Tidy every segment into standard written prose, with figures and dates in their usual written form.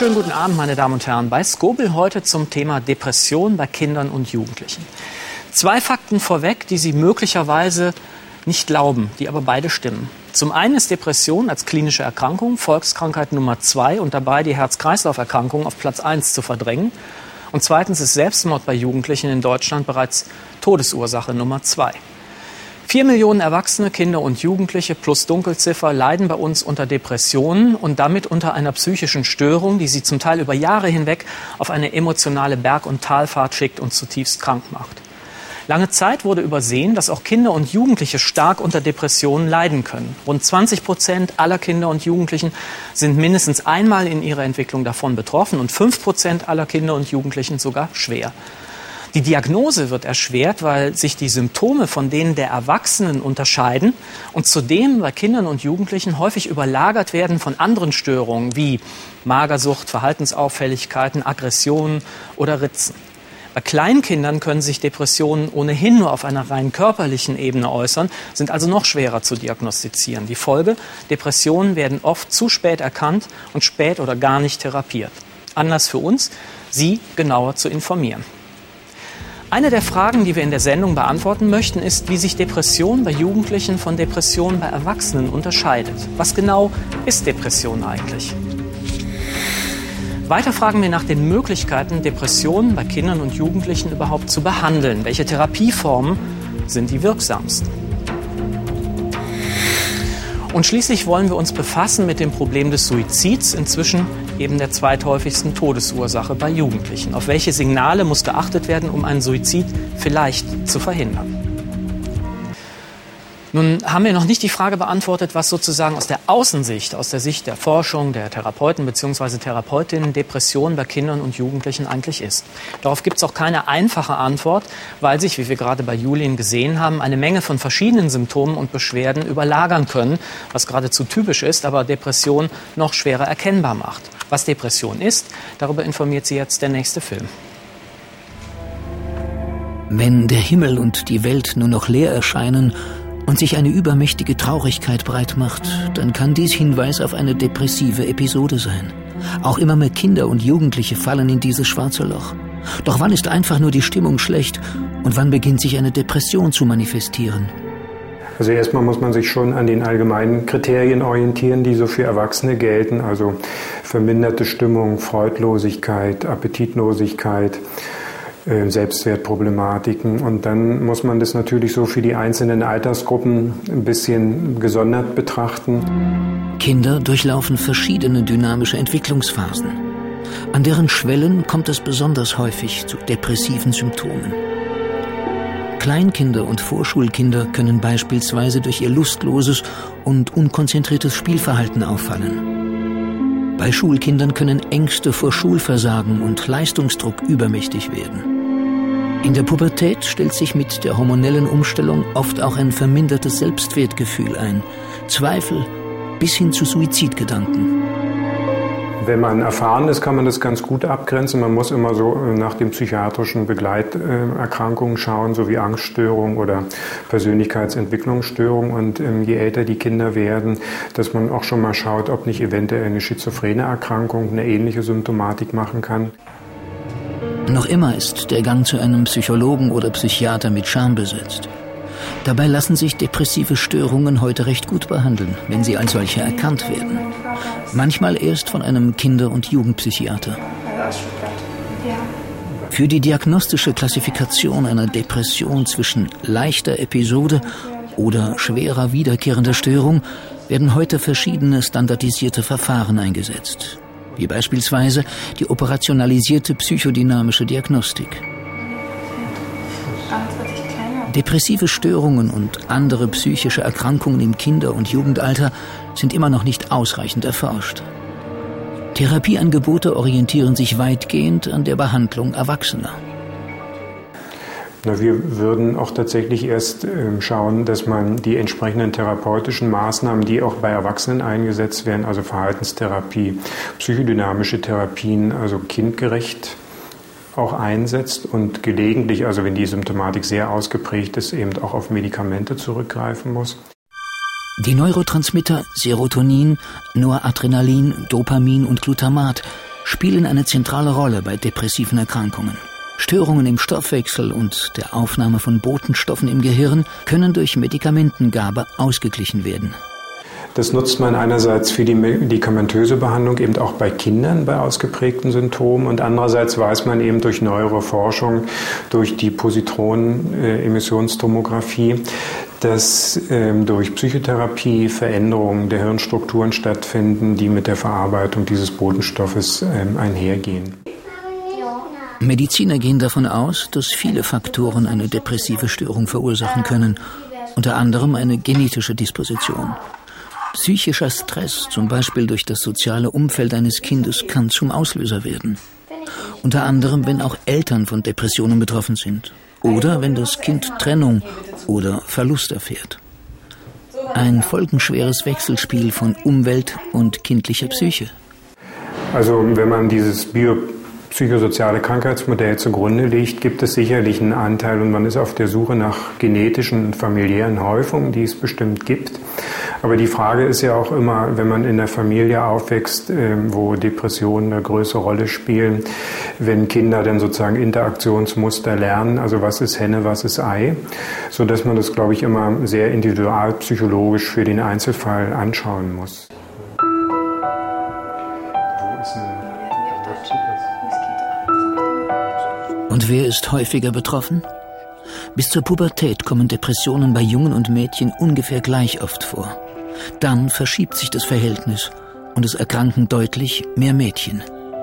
Wunderschönen guten Abend, meine Damen und Herren. Bei Skobel heute zum Thema Depression bei Kindern und Jugendlichen. 2 Fakten vorweg, die Sie möglicherweise nicht glauben, die aber beide stimmen. Zum einen ist Depression als klinische Erkrankung Volkskrankheit Nummer 2 und dabei die Herz-Kreislauf-Erkrankung auf Platz 1 zu verdrängen. Und zweitens ist Selbstmord bei Jugendlichen in Deutschland bereits Todesursache Nummer 2. 4 Millionen Erwachsene, Kinder und Jugendliche plus Dunkelziffer leiden bei uns unter Depressionen und damit unter einer psychischen Störung, die sie zum Teil über Jahre hinweg auf eine emotionale Berg- und Talfahrt schickt und zutiefst krank macht. Lange Zeit wurde übersehen, dass auch Kinder und Jugendliche stark unter Depressionen leiden können. Rund 20% aller Kinder und Jugendlichen sind mindestens einmal in ihrer Entwicklung davon betroffen und 5% aller Kinder und Jugendlichen sogar schwer. Die Diagnose wird erschwert, weil sich die Symptome von denen der Erwachsenen unterscheiden und zudem bei Kindern und Jugendlichen häufig überlagert werden von anderen Störungen wie Magersucht, Verhaltensauffälligkeiten, Aggressionen oder Ritzen. Bei Kleinkindern können sich Depressionen ohnehin nur auf einer rein körperlichen Ebene äußern, sind also noch schwerer zu diagnostizieren. Die Folge: Depressionen werden oft zu spät erkannt und spät oder gar nicht therapiert. Anlass für uns, Sie genauer zu informieren. Eine der Fragen, die wir in der Sendung beantworten möchten, ist, wie sich Depression bei Jugendlichen von Depression bei Erwachsenen unterscheidet. Was genau ist Depression eigentlich? Weiter fragen wir nach den Möglichkeiten, Depressionen bei Kindern und Jugendlichen überhaupt zu behandeln. Welche Therapieformen sind die wirksamsten? Und schließlich wollen wir uns befassen mit dem Problem des Suizids, inzwischen eben der zweithäufigsten Todesursache bei Jugendlichen. Auf welche Signale muss geachtet werden, um einen Suizid vielleicht zu verhindern? Nun haben wir noch nicht die Frage beantwortet, was sozusagen aus der Außensicht, aus der Sicht der Forschung, der Therapeuten bzw. Therapeutinnen Depression bei Kindern und Jugendlichen eigentlich ist. Darauf gibt es auch keine einfache Antwort, weil sich, wie wir gerade bei Julien gesehen haben, eine Menge von verschiedenen Symptomen und Beschwerden überlagern können, was geradezu typisch ist, aber Depression noch schwerer erkennbar macht. Was Depression ist, darüber informiert Sie jetzt der nächste Film. Wenn der Himmel und die Welt nur noch leer erscheinen und sich eine übermächtige Traurigkeit breit macht, dann kann dies Hinweis auf eine depressive Episode sein. Auch immer mehr Kinder und Jugendliche fallen in dieses schwarze Loch. Doch wann ist einfach nur die Stimmung schlecht und wann beginnt sich eine Depression zu manifestieren? Also erstmal muss man sich schon an den allgemeinen Kriterien orientieren, die so für Erwachsene gelten. Also verminderte Stimmung, Freudlosigkeit, Appetitlosigkeit, Selbstwertproblematiken. Und dann muss man das natürlich so für die einzelnen Altersgruppen ein bisschen gesondert betrachten. Kinder durchlaufen verschiedene dynamische Entwicklungsphasen. An deren Schwellen kommt es besonders häufig zu depressiven Symptomen. Kleinkinder und Vorschulkinder können beispielsweise durch ihr lustloses und unkonzentriertes Spielverhalten auffallen. Bei Schulkindern können Ängste vor Schulversagen und Leistungsdruck übermächtig werden. In der Pubertät stellt sich mit der hormonellen Umstellung oft auch ein vermindertes Selbstwertgefühl ein, Zweifel bis hin zu Suizidgedanken. Wenn man erfahren ist, kann man das ganz gut abgrenzen. Man muss immer so nach den psychiatrischen Begleiterkrankungen schauen, so wie Angststörung oder Persönlichkeitsentwicklungsstörung. Und je älter die Kinder werden, dass man auch schon mal schaut, ob nicht eventuell eine schizophrene Erkrankung eine ähnliche Symptomatik machen kann. Noch immer ist der Gang zu einem Psychologen oder Psychiater mit Scham besetzt. Dabei lassen sich depressive Störungen heute recht gut behandeln, wenn sie als solche erkannt werden. Manchmal erst von einem Kinder- und Jugendpsychiater. Für die diagnostische Klassifikation einer Depression zwischen leichter Episode oder schwerer wiederkehrender Störung werden heute verschiedene standardisierte Verfahren eingesetzt, wie beispielsweise die operationalisierte psychodynamische Diagnostik. Depressive Störungen und andere psychische Erkrankungen im Kinder- und Jugendalter sind immer noch nicht ausreichend erforscht. Therapieangebote orientieren sich weitgehend an der Behandlung Erwachsener. Wir würden auch tatsächlich erst schauen, dass man die entsprechenden therapeutischen Maßnahmen, die auch bei Erwachsenen eingesetzt werden, also Verhaltenstherapie, psychodynamische Therapien, also kindgerecht auch einsetzt und gelegentlich, also wenn die Symptomatik sehr ausgeprägt ist, eben auch auf Medikamente zurückgreifen muss. Die Neurotransmitter Serotonin, Noradrenalin, Dopamin und Glutamat spielen eine zentrale Rolle bei depressiven Erkrankungen. Störungen im Stoffwechsel und der Aufnahme von Botenstoffen im Gehirn können durch Medikamentengabe ausgeglichen werden. Das nutzt man einerseits für die medikamentöse Behandlung eben auch bei Kindern bei ausgeprägten Symptomen und andererseits weiß man eben durch neuere Forschung, durch die Positronenemissionstomographie, dass durch Psychotherapie Veränderungen der Hirnstrukturen stattfinden, die mit der Verarbeitung dieses Botenstoffes einhergehen. Mediziner gehen davon aus, dass viele Faktoren eine depressive Störung verursachen können, unter anderem eine genetische Disposition. Psychischer Stress, zum Beispiel durch das soziale Umfeld eines Kindes, kann zum Auslöser werden. Unter anderem, wenn auch Eltern von Depressionen betroffen sind oder wenn das Kind Trennung oder Verlust erfährt. Ein folgenschweres Wechselspiel von Umwelt und kindlicher Psyche. Also wenn man dieses psychosoziale Krankheitsmodell zugrunde legt, gibt es sicherlich einen Anteil und man ist auf der Suche nach genetischen und familiären Häufungen, die es bestimmt gibt. Aber die Frage ist ja auch immer, wenn man in der Familie aufwächst, wo Depressionen eine größere Rolle spielen, wenn Kinder dann sozusagen Interaktionsmuster lernen, also was ist Henne, was ist Ei, sodass man das, glaube ich, immer sehr individualpsychologisch für den Einzelfall anschauen muss. Und wer ist häufiger betroffen? Bis zur Pubertät kommen Depressionen bei Jungen und Mädchen ungefähr gleich oft vor. Dann verschiebt sich das Verhältnis und es erkranken deutlich mehr Mädchen.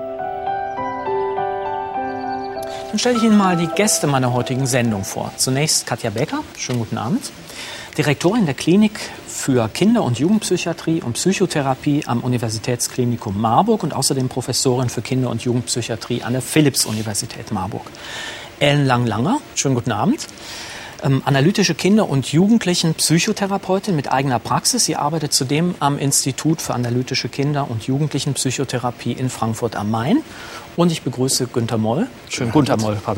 Dann stelle ich Ihnen mal die Gäste meiner heutigen Sendung vor. Zunächst Katja Becker, schönen guten Abend. Direktorin der Klinik für Kinder- und Jugendpsychiatrie und Psychotherapie am Universitätsklinikum Marburg und außerdem Professorin für Kinder- und Jugendpsychiatrie an der Philipps-Universität Marburg. Ellen Lang-Langer, schönen guten Abend. Analytische Kinder- und Jugendlichen-Psychotherapeutin mit eigener Praxis. Sie arbeitet zudem am Institut für analytische Kinder- und Jugendlichen-Psychotherapie in Frankfurt am Main. Und ich begrüße Günter Moll. Schönen guten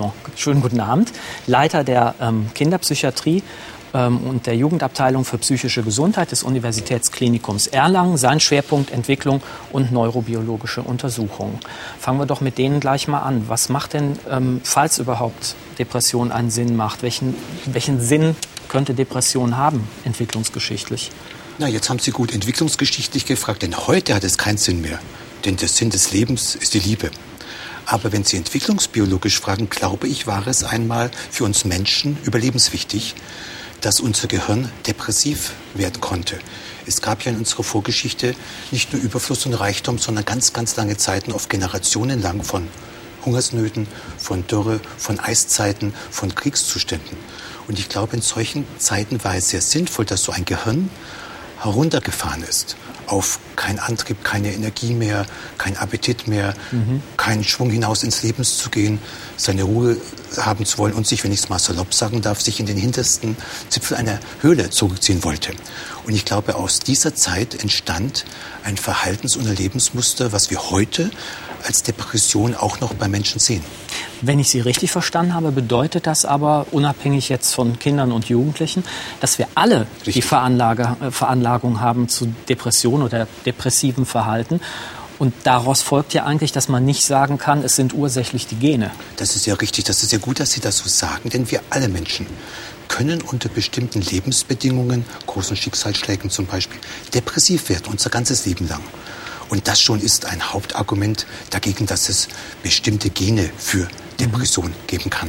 Abend. Leiter der Kinderpsychiatrie und der Jugendabteilung für psychische Gesundheit des Universitätsklinikums Erlangen. Sein Schwerpunkt Entwicklung und neurobiologische Untersuchungen. Fangen wir doch mit denen gleich mal an. Was macht denn, falls überhaupt Depression einen Sinn macht, welchen Sinn könnte Depression haben, entwicklungsgeschichtlich? Na, jetzt haben Sie gut entwicklungsgeschichtlich gefragt, denn heute hat es keinen Sinn mehr. Denn der Sinn des Lebens ist die Liebe. Aber wenn Sie entwicklungsbiologisch fragen, glaube ich, war es einmal für uns Menschen überlebenswichtig, dass unser Gehirn depressiv werden konnte. Es gab ja in unserer Vorgeschichte nicht nur Überfluss und Reichtum, sondern ganz, ganz lange Zeiten, oft Generationen lang von Hungersnöten, von Dürre, von Eiszeiten, von Kriegszuständen. Und ich glaube, in solchen Zeiten war es sehr sinnvoll, dass so ein Gehirn heruntergefahren ist. Auf keinen Antrieb, keine Energie mehr, kein Appetit mehr, keinen Schwung hinaus ins Leben zu gehen, seine Ruhe haben zu wollen und sich, wenn ich es mal salopp sagen darf, sich in den hintersten Zipfel einer Höhle zurückziehen wollte. Und ich glaube, aus dieser Zeit entstand ein Verhaltens- und Lebensmuster, was wir heute als Depression auch noch bei Menschen sehen. Wenn ich Sie richtig verstanden habe, bedeutet das aber, unabhängig jetzt von Kindern und Jugendlichen, dass wir alle die Veranlagung haben zu Depression oder depressivem Verhalten. Und daraus folgt ja eigentlich, dass man nicht sagen kann, es sind ursächlich die Gene. Das ist ja richtig, das ist ja gut, dass Sie das so sagen, denn wir alle Menschen können unter bestimmten Lebensbedingungen, großen Schicksalsschlägen zum Beispiel, depressiv werden, unser ganzes Leben lang. Und das schon ist ein Hauptargument dagegen, dass es bestimmte Gene für Depression geben kann.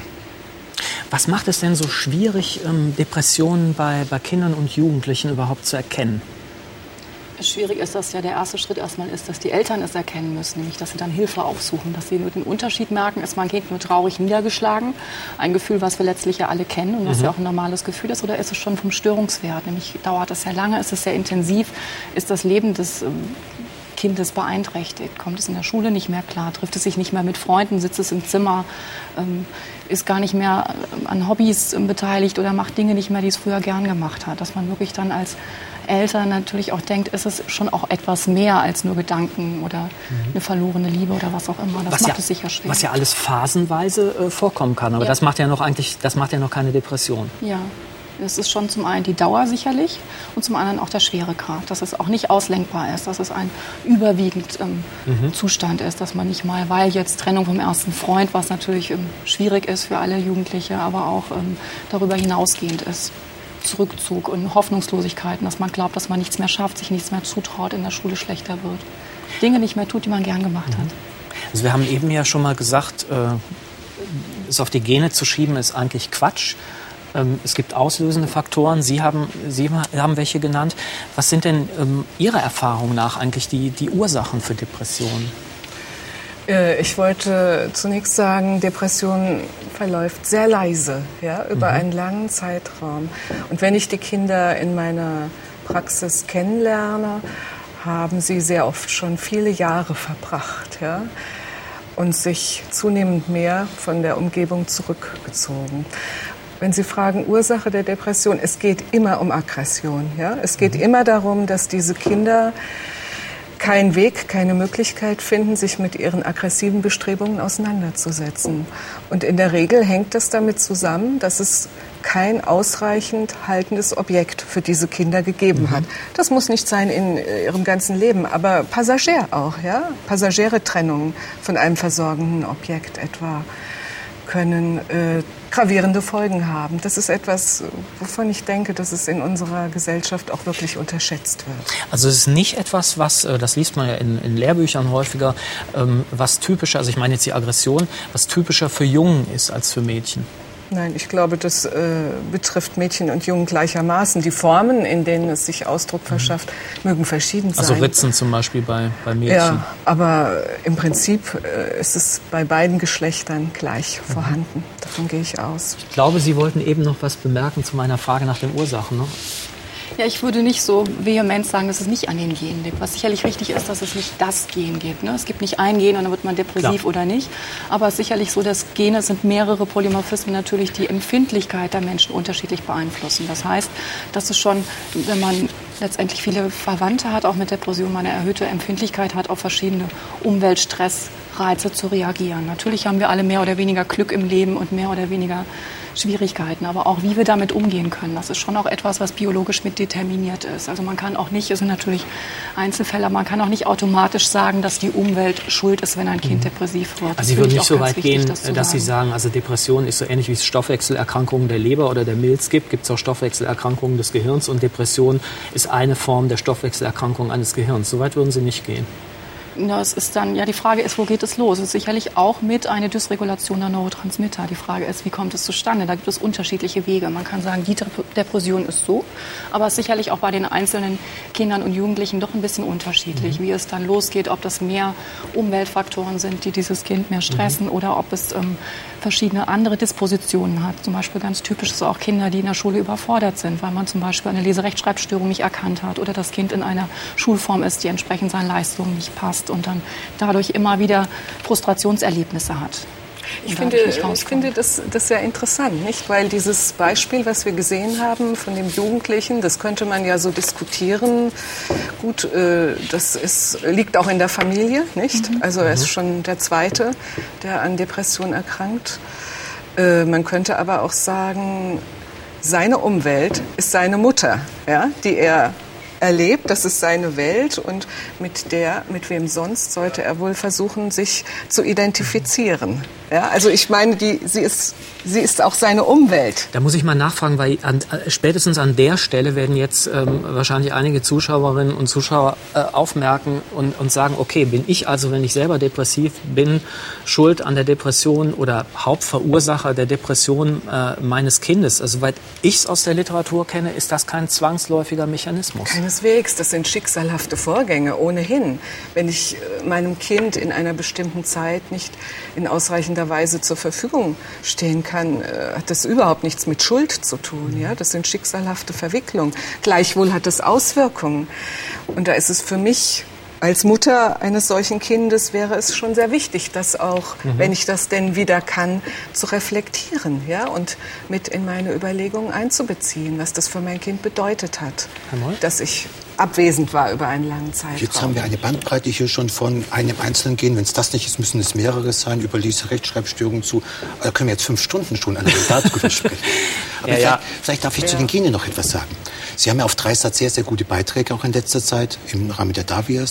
Was macht es denn so schwierig, Depressionen bei Kindern und Jugendlichen überhaupt zu erkennen? Schwierig ist, dass ja der erste Schritt erstmal ist, dass die Eltern es erkennen müssen, nämlich dass sie dann Hilfe aufsuchen, dass sie nur den Unterschied merken, ist mein Kind nur traurig niedergeschlagen, ein Gefühl, was wir letztlich ja alle kennen und was ja auch ein normales Gefühl ist, oder ist es schon vom Störungswert, nämlich dauert es sehr lange, ist es sehr intensiv, ist das Leben des Kindes beeinträchtigt, kommt es in der Schule nicht mehr klar, trifft es sich nicht mehr mit Freunden, sitzt es im Zimmer, ist gar nicht mehr an Hobbys beteiligt oder macht Dinge nicht mehr, die es früher gern gemacht hat, dass man wirklich dann als Eltern natürlich auch denkt, ist es schon auch etwas mehr als nur Gedanken oder eine verlorene Liebe oder was auch immer. Das macht es sicher schwer. Was ja alles phasenweise vorkommen kann, aber das macht ja noch keine Depression. Ja. Es ist schon zum einen die Dauer sicherlich und zum anderen auch der Schweregrad, dass es auch nicht auslenkbar ist, dass es ein überwiegend Zustand ist, dass man nicht mal, weil jetzt Trennung vom ersten Freund, was natürlich schwierig ist für alle Jugendliche, aber auch darüber hinausgehend ist. Zurückzug und Hoffnungslosigkeiten, dass man glaubt, dass man nichts mehr schafft, sich nichts mehr zutraut, in der Schule schlechter wird. Dinge nicht mehr tut, die man gern gemacht hat. Also wir haben eben ja schon mal gesagt, es auf die Gene zu schieben, ist eigentlich Quatsch. Es gibt auslösende Faktoren. Sie haben welche genannt. Was sind denn Ihrer Erfahrung nach eigentlich die Ursachen für Depressionen? Ich wollte zunächst sagen, Depression verläuft sehr leise, ja, über einen langen Zeitraum. Und wenn ich die Kinder in meiner Praxis kennenlerne, haben sie sehr oft schon viele Jahre verbracht, ja, und sich zunehmend mehr von der Umgebung zurückgezogen. Wenn Sie fragen, Ursache der Depression, es geht immer um Aggression, ja. Es geht immer darum, dass diese Kinder keinen Weg, keine Möglichkeit finden, sich mit ihren aggressiven Bestrebungen auseinanderzusetzen. Und in der Regel hängt das damit zusammen, dass es kein ausreichend haltendes Objekt für diese Kinder gegeben hat. Das muss nicht sein in ihrem ganzen Leben, aber passagier auch, ja? Passagiere Trennungen von einem versorgenden Objekt etwa können gravierende Folgen haben. Das ist etwas, wovon ich denke, dass es in unserer Gesellschaft auch wirklich unterschätzt wird. Also es ist nicht etwas, was, das liest man ja in Lehrbüchern häufiger, was typischer, also ich meine jetzt die Aggression, was typischer für Jungen ist als für Mädchen. Nein, ich glaube, das betrifft Mädchen und Jungen gleichermaßen. Die Formen, in denen es sich Ausdruck verschafft, mögen verschieden sein. Also Ritzen zum Beispiel bei Mädchen. Ja, aber im Prinzip ist es bei beiden Geschlechtern gleich vorhanden. Davon gehe ich aus. Ich glaube, Sie wollten eben noch was bemerken zu meiner Frage nach den Ursachen, ne? Ja, ich würde nicht so vehement sagen, dass es nicht an den Genen liegt. Was sicherlich richtig ist, dass es nicht das Gen gibt. Ne? Es gibt nicht ein Gen und dann wird man depressiv oder nicht. Aber es ist sicherlich so, dass Gene sind mehrere Polymorphismen natürlich die Empfindlichkeit der Menschen unterschiedlich beeinflussen. Das heißt, dass es schon, wenn man letztendlich viele Verwandte hat, auch mit Depression, man eine erhöhte Empfindlichkeit hat, auf verschiedene Umweltstressreize zu reagieren. Natürlich haben wir alle mehr oder weniger Glück im Leben und mehr oder weniger Schwierigkeiten, aber auch wie wir damit umgehen können, das ist schon auch etwas, was biologisch mit determiniert ist. Also man kann auch nicht, es sind natürlich Einzelfälle, man kann auch nicht automatisch sagen, dass die Umwelt schuld ist, wenn ein Kind depressiv wird. Also Sie würden nicht so weit gehen, dass Sie sagen, also Depression ist so ähnlich wie es Stoffwechselerkrankungen der Leber oder der Milz gibt es auch Stoffwechselerkrankungen des Gehirns und Depression ist eine Form der Stoffwechselerkrankung eines Gehirns. So weit würden Sie nicht gehen. Das ist dann, ja, die Frage ist, wo geht es los? Es ist sicherlich auch mit einer Dysregulation der Neurotransmitter. Die Frage ist, wie kommt es zustande? Da gibt es unterschiedliche Wege. Man kann sagen, die Depression ist so, aber es ist sicherlich auch bei den einzelnen Kindern und Jugendlichen doch ein bisschen unterschiedlich, wie es dann losgeht, ob das mehr Umweltfaktoren sind, die dieses Kind mehr stressen oder ob es verschiedene andere Dispositionen hat. Zum Beispiel ganz typisch ist auch Kinder, die in der Schule überfordert sind, weil man zum Beispiel eine Leserechtschreibstörung nicht erkannt hat oder das Kind in einer Schulform ist, die entsprechend seinen Leistungen nicht passt und dann dadurch immer wieder Frustrationserlebnisse hat. Ich finde das sehr interessant, nicht? Weil dieses Beispiel, was wir gesehen haben von dem Jugendlichen, das könnte man ja so diskutieren. Gut, liegt auch in der Familie, nicht? Also er ist schon der Zweite, der an Depression erkrankt. Man könnte aber auch sagen, seine Umwelt ist seine Mutter, ja, die er erlebt, das ist seine Welt und mit wem sonst sollte er wohl versuchen, sich zu identifizieren. Ja, also ich meine, sie ist auch seine Umwelt. Da muss ich mal nachfragen, weil spätestens an der Stelle werden jetzt wahrscheinlich einige Zuschauerinnen und Zuschauer aufmerken und sagen, okay, bin ich also, wenn ich selber depressiv bin, schuld an der Depression oder Hauptverursacher der Depression meines Kindes? Also, soweit ich es aus der Literatur kenne, ist das kein zwangsläufiger Mechanismus. Keineswegs, das sind schicksalhafte Vorgänge, ohnehin. Wenn ich meinem Kind in einer bestimmten Zeit nicht in ausreichender Weise zur Verfügung stehen kann, hat das überhaupt nichts mit Schuld zu tun. Ja? Das sind schicksalhafte Verwicklungen. Gleichwohl hat das Auswirkungen. Und da ist es für mich als Mutter eines solchen Kindes wäre es schon sehr wichtig, das auch, wenn ich das denn wieder kann, zu reflektieren, ja, und mit in meine Überlegungen einzubeziehen, was das für mein Kind bedeutet hat, dass ich abwesend war über einen langen Zeitraum. Jetzt haben wir eine Bandbreite hier schon von einem einzelnen Gen. Wenn es das nicht ist, müssen es mehrere sein. Über Leserechtschreibstörungen zu. Da können wir jetzt 5 Stunden schon allein darüber sprechen. Aber vielleicht darf ich zu den Genen noch etwas sagen. Sie haben ja auf Dreisat sehr, sehr gute Beiträge auch in letzter Zeit im Rahmen der Darwin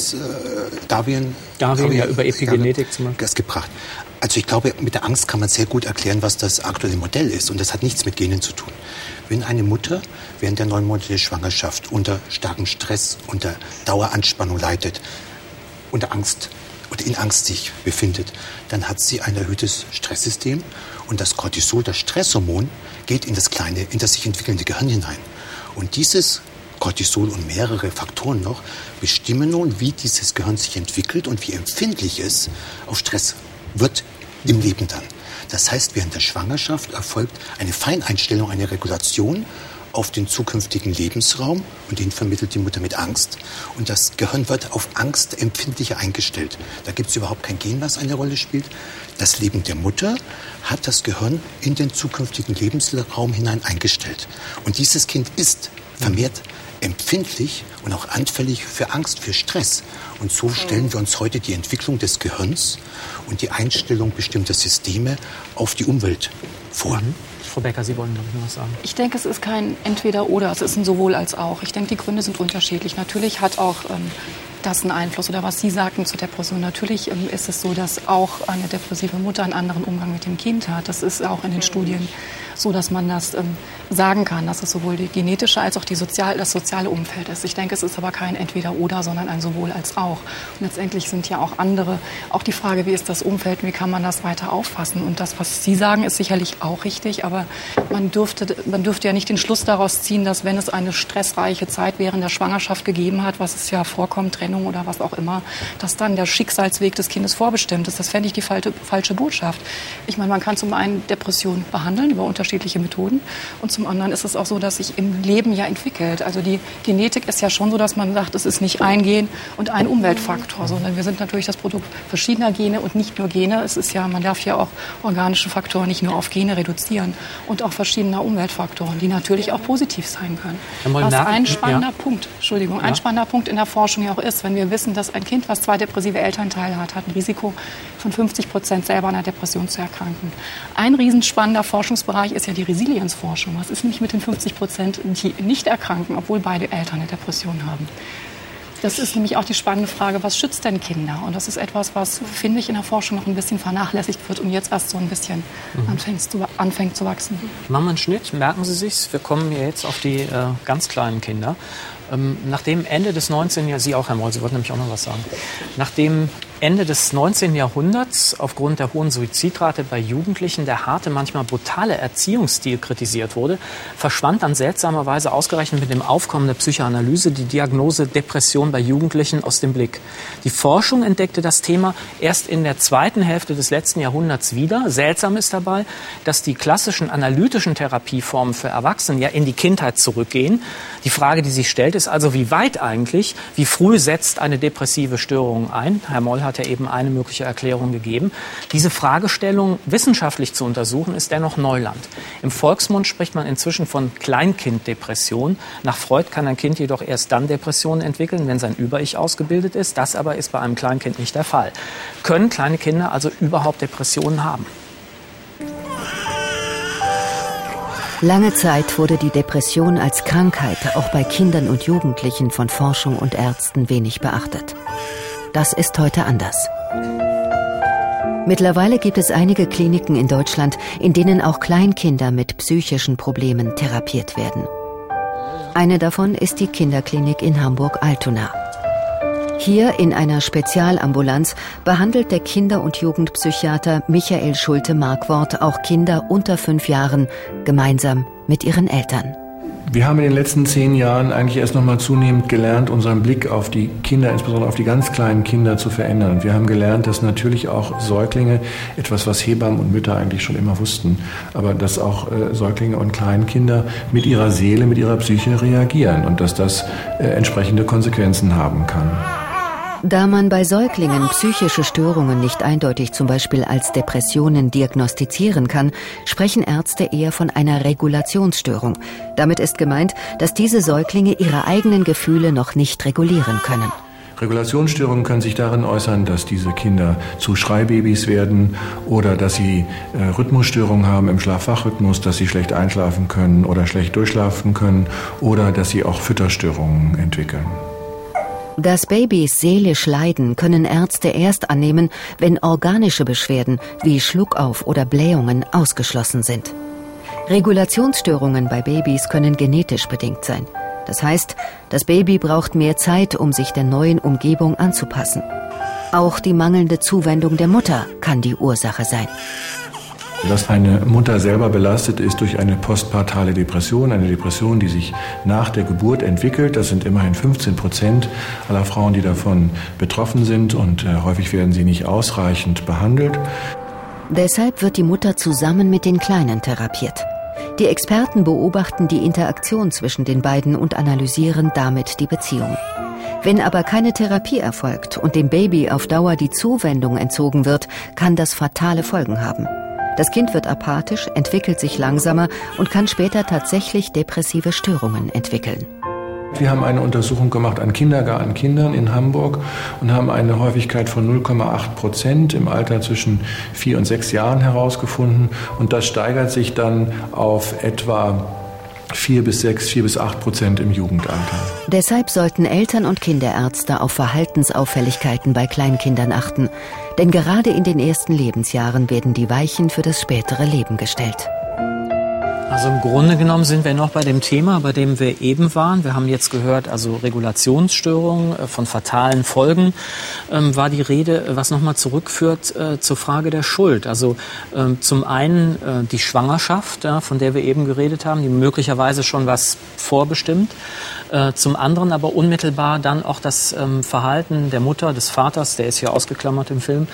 über Epigenetik zum Beispiel gebracht. Also ich glaube, mit der Angst kann man sehr gut erklären, was das aktuelle Modell ist. Und das hat nichts mit Genen zu tun. Wenn eine Mutter während der 9 Monate der Schwangerschaft unter starkem Stress, unter Daueranspannung leidet, unter Angst oder in Angst sich befindet, dann hat sie ein erhöhtes Stresssystem und das Cortisol, das Stresshormon, geht in das sich entwickelnde Gehirn hinein. Und dieses Cortisol und mehrere Faktoren noch bestimmen nun, wie dieses Gehirn sich entwickelt und wie empfindlich es auf Stress wird im Leben dann. Das heißt, während der Schwangerschaft erfolgt eine Feineinstellung, eine Regulation auf den zukünftigen Lebensraum und den vermittelt die Mutter mit Angst. Und das Gehirn wird auf Angst empfindlicher eingestellt. Da gibt es überhaupt kein Gen, was eine Rolle spielt. Das Leben der Mutter hat das Gehirn in den zukünftigen Lebensraum hinein eingestellt. Und dieses Kind ist vermehrt empfindlich und auch anfällig für Angst, für Stress. Und so stellen wir uns heute die Entwicklung des Gehirns und die Einstellung bestimmter Systeme auf die Umwelt vor. Frau Becker, Sie wollen, glaube ich, noch was sagen. Ich denke, es ist kein Entweder-Oder, es ist ein Sowohl als auch. Ich denke, die Gründe sind unterschiedlich. Natürlich hat auch das einen Einfluss, oder was Sie sagten zur Depression. Natürlich ist es so, dass auch eine depressive Mutter einen anderen Umgang mit dem Kind hat. Das ist auch in den Studien so, dass man das sagen kann, dass es sowohl die genetische als auch das soziale Umfeld ist. Ich denke, es ist aber kein Entweder-Oder, sondern ein Sowohl als auch. Und letztendlich sind ja auch andere, auch die Frage, wie ist das Umfeld, wie kann man das weiter auffassen? Und das, was Sie sagen, ist sicherlich auch richtig, aber man dürfte ja nicht den Schluss daraus ziehen, dass wenn es eine stressreiche Zeit während der Schwangerschaft gegeben hat, was es ja vorkommt, Trennung oder was auch immer, dass dann der Schicksalsweg des Kindes vorbestimmt ist. Das fände ich die falsche Botschaft. Ich meine, man kann zum einen Depression behandeln über unterschiedliche Methoden und zum anderen ist es auch so, dass sich im Leben ja entwickelt. Also die Genetik ist ja schon so, dass man sagt, es ist nicht ein Gen und ein Umweltfaktor, sondern wir sind natürlich das Produkt verschiedener Gene und nicht nur Gene. Es ist ja, man darf ja auch organische Faktoren nicht nur auf Gene reduzieren und auch verschiedener Umweltfaktoren, die natürlich auch positiv sein können. Was ein spannender Punkt in der Forschung ja auch ist, wenn wir wissen, dass ein Kind, was 2 depressive Elternteile hat ein Risiko von 50% selber an einer Depression zu erkranken. Ein riesenspannender Forschungsbereich ist ja die Resilienzforschung. Was ist nämlich mit den 50%, die nicht erkranken, obwohl beide Eltern eine Depression haben? Das ist nämlich auch die spannende Frage, was schützt denn Kinder? Und das ist etwas, was, finde ich, in der Forschung noch ein bisschen vernachlässigt wird und jetzt erst so ein bisschen anfängt zu wachsen. Machen wir einen Schnitt, merken Sie sich's. Wir kommen jetzt auf die ganz kleinen Kinder. Nach dem Ende des 19. Jahrhunderts, Sie auch, Herr Moll, Sie wollten nämlich auch noch was sagen. Nach dem Ende des 19. Jahrhunderts aufgrund der hohen Suizidrate bei Jugendlichen der harte, manchmal brutale Erziehungsstil kritisiert wurde, verschwand dann seltsamerweise ausgerechnet mit dem Aufkommen der Psychoanalyse die Diagnose Depression bei Jugendlichen aus dem Blick. Die Forschung entdeckte das Thema erst in der zweiten Hälfte des letzten Jahrhunderts wieder. Seltsam ist dabei, dass die klassischen analytischen Therapieformen für Erwachsene ja in die Kindheit zurückgehen. Die Frage, die sich stellt, ist also, wie weit eigentlich, wie früh setzt eine depressive Störung ein? Herr Moll hat ja eben eine mögliche Erklärung gegeben. Diese Fragestellung wissenschaftlich zu untersuchen, ist dennoch Neuland. Im Volksmund spricht man inzwischen von Kleinkinddepression. Nach Freud kann ein Kind jedoch erst dann Depressionen entwickeln, wenn sein Über-Ich ausgebildet ist. Das aber ist bei einem Kleinkind nicht der Fall. Können kleine Kinder also überhaupt Depressionen haben? Lange Zeit wurde die Depression als Krankheit auch bei Kindern und Jugendlichen von Forschung und Ärzten wenig beachtet. Das ist heute anders. Mittlerweile gibt es einige Kliniken in Deutschland, in denen auch Kleinkinder mit psychischen Problemen therapiert werden. Eine davon ist die Kinderklinik in Hamburg-Altona. Hier in einer Spezialambulanz behandelt der Kinder- und Jugendpsychiater Michael Schulte-Markwort auch Kinder unter 5 Jahren gemeinsam mit ihren Eltern. Wir haben in den letzten 10 Jahren eigentlich erst noch mal zunehmend gelernt, unseren Blick auf die Kinder, insbesondere auf die ganz kleinen Kinder, zu verändern. Und wir haben gelernt, dass natürlich auch Säuglinge, etwas, was Hebammen und Mütter eigentlich schon immer wussten, aber dass auch Säuglinge und Kleinkinder mit ihrer Seele, mit ihrer Psyche reagieren und dass das entsprechende Konsequenzen haben kann. Da man bei Säuglingen psychische Störungen nicht eindeutig zum Beispiel als Depressionen diagnostizieren kann, sprechen Ärzte eher von einer Regulationsstörung. Damit ist gemeint, dass diese Säuglinge ihre eigenen Gefühle noch nicht regulieren können. Regulationsstörungen können sich darin äußern, dass diese Kinder zu Schreibabys werden oder dass sie Rhythmusstörungen haben im Schlaf-Wach-Rhythmus, dass sie schlecht einschlafen können oder schlecht durchschlafen können oder dass sie auch Fütterstörungen entwickeln. Dass Babys seelisch leiden, können Ärzte erst annehmen, wenn organische Beschwerden wie Schluckauf oder Blähungen ausgeschlossen sind. Regulationsstörungen bei Babys können genetisch bedingt sein. Das heißt, das Baby braucht mehr Zeit, um sich der neuen Umgebung anzupassen. Auch die mangelnde Zuwendung der Mutter kann die Ursache sein. Dass eine Mutter selber belastet ist durch eine postpartale Depression, eine Depression, die sich nach der Geburt entwickelt. Das sind immerhin 15% aller Frauen, die davon betroffen sind und häufig werden sie nicht ausreichend behandelt. Deshalb wird die Mutter zusammen mit den Kleinen therapiert. Die Experten beobachten die Interaktion zwischen den beiden und analysieren damit die Beziehung. Wenn aber keine Therapie erfolgt und dem Baby auf Dauer die Zuwendung entzogen wird, kann das fatale Folgen haben. Das Kind wird apathisch, entwickelt sich langsamer und kann später tatsächlich depressive Störungen entwickeln. Wir haben eine Untersuchung gemacht an Kindergartenkindern in Hamburg und haben eine Häufigkeit von 0,8% im Alter zwischen 4 und 6 Jahren herausgefunden. Und das steigert sich dann auf etwa 4 bis 8% im Jugendalter. Deshalb sollten Eltern und Kinderärzte auf Verhaltensauffälligkeiten bei Kleinkindern achten. Denn gerade in den ersten Lebensjahren werden die Weichen für das spätere Leben gestellt. Also im Grunde genommen sind wir noch bei dem Thema, bei dem wir eben waren. Wir haben jetzt gehört, also Regulationsstörungen, von fatalen Folgen war die Rede, was nochmal zurückführt zur Frage der Schuld. Also zum einen die Schwangerschaft, von der wir eben geredet haben, die möglicherweise schon was vorbestimmt. Zum anderen aber unmittelbar dann auch das Verhalten der Mutter, des Vaters, der ist hier ausgeklammert im Film,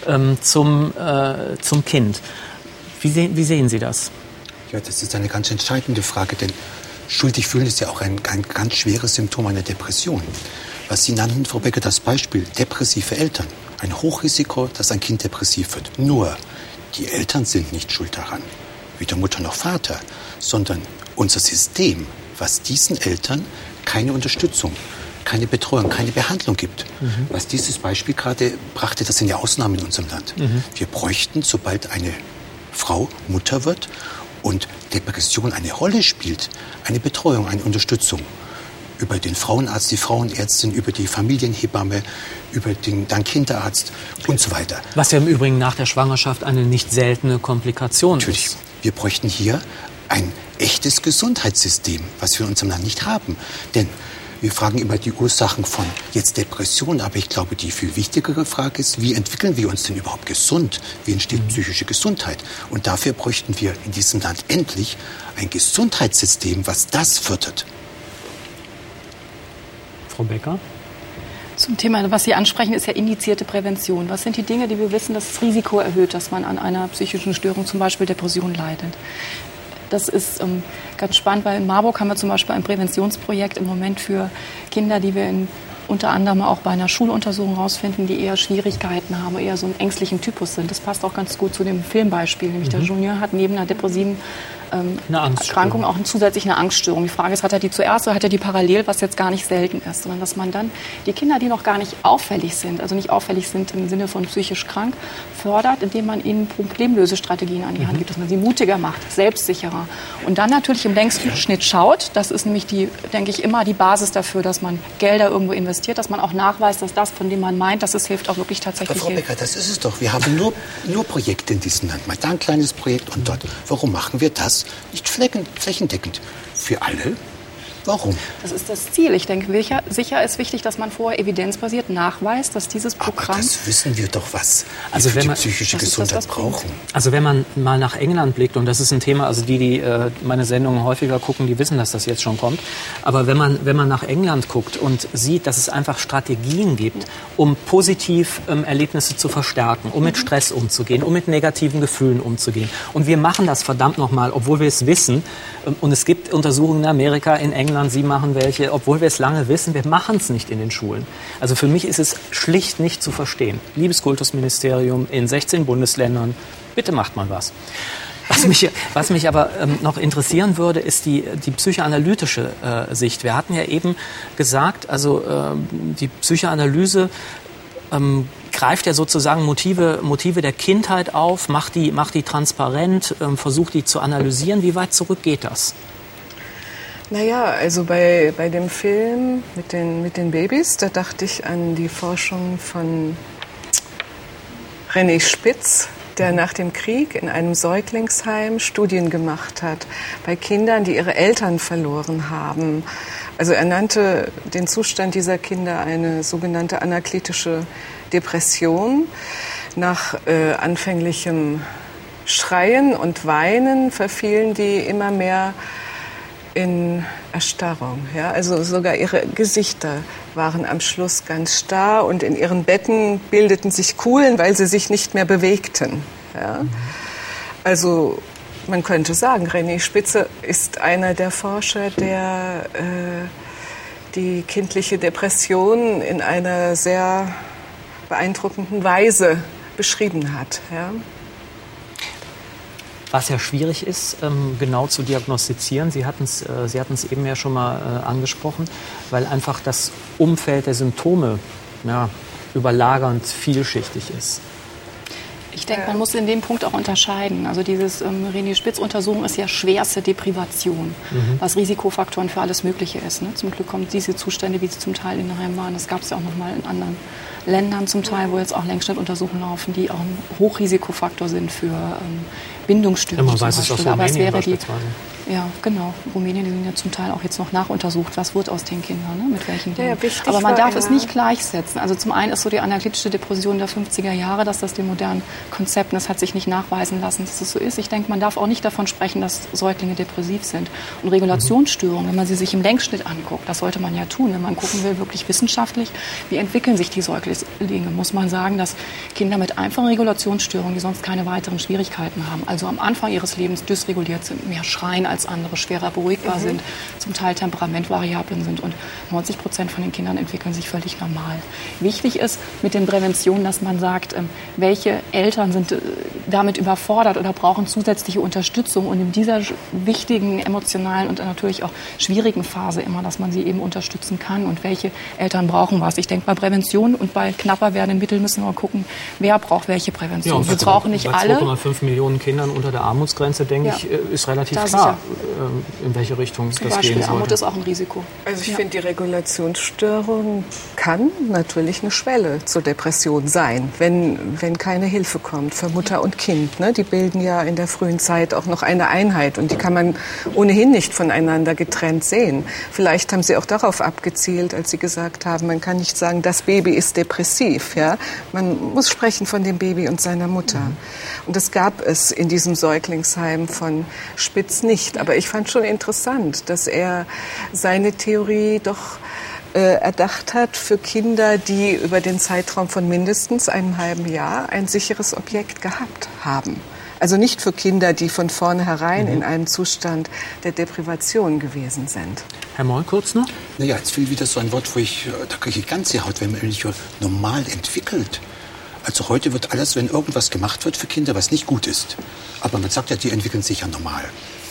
zum Kind. Wie sehen Sie das? Ja, das ist eine ganz entscheidende Frage, denn schuldig fühlen ist ja auch ein ganz schweres Symptom einer Depression. Was Sie nannten, Frau Becker, das Beispiel depressive Eltern. Ein Hochrisiko, dass ein Kind depressiv wird. Nur, die Eltern sind nicht schuld daran, weder Mutter noch Vater, sondern unser System, was diesen Eltern keine Unterstützung, keine Betreuung, keine Behandlung gibt. Was dieses Beispiel gerade brachte, das sind ja Ausnahmen in unserem Land. Wir bräuchten, sobald eine Frau Mutter wird, und Depression eine Rolle spielt, eine Betreuung, eine Unterstützung über den Frauenarzt, die Frauenärztin, über die Familienhebamme, über den dann Kinderarzt und so weiter. Was ja im Übrigen nach der Schwangerschaft eine nicht seltene Komplikation Natürlich. ist. Wir bräuchten hier ein echtes Gesundheitssystem, was wir in unserem Land nicht haben. Denn wir fragen immer die Ursachen von jetzt Depressionen, aber ich glaube, die viel wichtigere Frage ist, wie entwickeln wir uns denn überhaupt gesund? Wie entsteht psychische Gesundheit? Und dafür bräuchten wir in diesem Land endlich ein Gesundheitssystem, was das fördert. Frau Becker? Zum Thema, was Sie ansprechen, ist ja indizierte Prävention. Was sind die Dinge, die wir wissen, dass das Risiko erhöht, dass man an einer psychischen Störung, zum Beispiel Depression, leidet? Das ist ganz spannend, weil in Marburg haben wir zum Beispiel ein Präventionsprojekt im Moment für Kinder, die wir unter anderem auch bei einer Schuluntersuchung herausfinden, die eher Schwierigkeiten haben, eher so einen ängstlichen Typus sind. Das passt auch ganz gut zu dem Filmbeispiel. Nämlich der Junior hat neben einer depressiven Erkrankung auch zusätzlich eine Angststörung. Die Frage ist, hat er die zuerst oder hat er die parallel, was jetzt gar nicht selten ist, sondern dass man dann die Kinder, die noch gar nicht auffällig sind, also nicht auffällig sind im Sinne von psychisch krank, fördert, indem man ihnen Problemlösestrategien an die Hand gibt, dass man sie mutiger macht, selbstsicherer. Und dann natürlich im längsten Schnitt schaut, das ist nämlich denke ich, immer die Basis dafür, dass man Gelder irgendwo investiert, dass man auch nachweist, dass das, von dem man meint, dass es hilft, auch wirklich tatsächlich Frau Becker, das ist es doch. Wir haben nur Projekte in diesem Land. Mal da ein kleines Projekt und dort. Warum machen wir das nicht flächendeckend für alle? Warum? Das ist das Ziel. Ich denke, sicher ist wichtig, dass man vorher evidenzbasiert nachweist, dass dieses Programm... Aber das wissen wir doch, was also wir für die psychische Gesundheit brauchen. Also wenn man mal nach England blickt, und das ist ein Thema, also die meine Sendungen häufiger gucken, die wissen, dass das jetzt schon kommt. Aber wenn man nach England guckt und sieht, dass es einfach Strategien gibt, um positiv Erlebnisse zu verstärken, um mit Stress umzugehen, um mit negativen Gefühlen umzugehen. Und wir machen das verdammt nochmal, obwohl wir es wissen. Und es gibt Untersuchungen in Amerika, in England, Kindern, Sie machen welche, obwohl wir es lange wissen, wir machen es nicht in den Schulen. Also für mich ist es schlicht nicht zu verstehen. Liebes Kultusministerium in 16 Bundesländern, bitte macht mal was. Was mich aber noch interessieren würde, ist die psychoanalytische Sicht. Wir hatten ja eben gesagt, also die Psychoanalyse greift ja sozusagen Motive der Kindheit auf, macht die transparent, versucht die zu analysieren. Wie weit zurück geht das? Naja, also bei dem Film mit den Babys, da dachte ich an die Forschung von René Spitz, der nach dem Krieg in einem Säuglingsheim Studien gemacht hat bei Kindern, die ihre Eltern verloren haben. Also er nannte den Zustand dieser Kinder eine sogenannte anaklitische Depression. Nach anfänglichem Schreien und Weinen verfielen die immer mehr in Erstarrung. Ja? Also sogar ihre Gesichter waren am Schluss ganz starr und in ihren Betten bildeten sich Kuhlen, weil sie sich nicht mehr bewegten. Ja? Also man könnte sagen, René Spitze ist einer der Forscher, der die kindliche Depression in einer sehr beeindruckenden Weise beschrieben hat. Ja? Was ja schwierig ist, genau zu diagnostizieren, Sie hatten es eben ja schon mal angesprochen, weil einfach das Umfeld der Symptome überlagernd vielschichtig ist. Ich denke, man muss in dem Punkt auch unterscheiden. Also diese René-Spitz-Untersuchung ist ja schwerste Deprivation, was Risikofaktoren für alles Mögliche ist. Ne? Zum Glück kommen diese Zustände, wie sie zum Teil in Heim waren, das gab es ja auch noch mal in anderen Ländern zum Teil, wo jetzt auch Längsschnittuntersuchungen laufen, die auch ein Hochrisikofaktor sind für Bindungsstörungen. Man weiß es aus Rumänien beispielsweise. Ja, genau. Rumänien, die sind ja zum Teil auch jetzt noch nachuntersucht. Was wird aus den Kindern, ne? Mit welchen Dingen? Ja, aber man darf es nicht gleichsetzen. Also zum einen ist so die anaklitische Depression der 50er Jahre, dass das den modernen Konzepten, das hat sich nicht nachweisen lassen, dass es so ist. Ich denke, man darf auch nicht davon sprechen, dass Säuglinge depressiv sind. Und Regulationsstörungen, wenn man sie sich im Längsschnitt anguckt, das sollte man ja tun, wenn man gucken will, wirklich wissenschaftlich, wie entwickeln sich die Säuglinge, muss man sagen, dass Kinder mit einfachen Regulationsstörungen, die sonst keine weiteren Schwierigkeiten haben, also am Anfang ihres Lebens dysreguliert sind, mehr schreien als andere, schwerer beruhigbar sind, zum Teil Temperamentvariablen sind und 90% von den Kindern entwickeln sich völlig normal. Wichtig ist mit den Präventionen, dass man sagt, welche Eltern sind damit überfordert oder brauchen zusätzliche Unterstützung und in dieser wichtigen, emotionalen und natürlich auch schwierigen Phase immer, dass man sie eben unterstützen kann und welche Eltern brauchen was. Ich denke, bei Prävention und bei knapper werdenden Mitteln müssen wir gucken, wer braucht welche Prävention. Ja, wir brauchen nicht alle. Bei 2,5 Millionen Kindern unter der Armutsgrenze, denke ich, ist relativ klar, in welche Richtung das gehen sollte. Armut ist auch ein Risiko. Also ich finde, die Regulationsstörung kann natürlich eine Schwelle zur Depression sein, wenn keine Hilfe kommt für Mutter und Kind. Ne? Die bilden ja in der frühen Zeit auch noch eine Einheit und die kann man ohnehin nicht voneinander getrennt sehen. Vielleicht haben Sie auch darauf abgezielt, als Sie gesagt haben, man kann nicht sagen, das Baby ist depressiv. Ja? Man muss sprechen von dem Baby und seiner Mutter. Und das gab es in diesem Säuglingsheim von Spitz nicht. Aber ich fand schon interessant, dass er seine Theorie doch erdacht hat für Kinder, die über den Zeitraum von mindestens einem halben Jahr ein sicheres Objekt gehabt haben. Also nicht für Kinder, die von vornherein in einem Zustand der Deprivation gewesen sind. Herr Moll, kurz noch? Naja, jetzt fiel wieder so ein Wort, da kriege ich ganze Haut, wenn man nicht normal entwickelt. Also heute wird alles, wenn irgendwas gemacht wird für Kinder, was nicht gut ist. Aber man sagt ja, die entwickeln sich ja normal.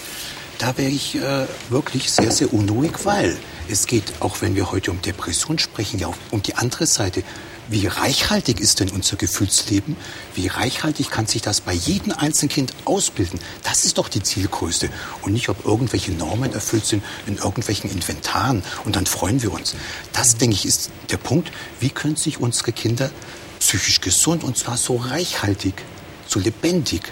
Da wäre ich wirklich sehr, sehr unruhig, weil es geht, auch wenn wir heute um Depression sprechen, ja auch um die andere Seite. Wie reichhaltig ist denn unser Gefühlsleben? Wie reichhaltig kann sich das bei jedem einzelnen Kind ausbilden? Das ist doch die Zielgröße. Und nicht, ob irgendwelche Normen erfüllt sind in irgendwelchen Inventaren. Und dann freuen wir uns. Das, denke ich, ist der Punkt. Wie können sich unsere Kinder psychisch gesund und zwar so reichhaltig, so lebendig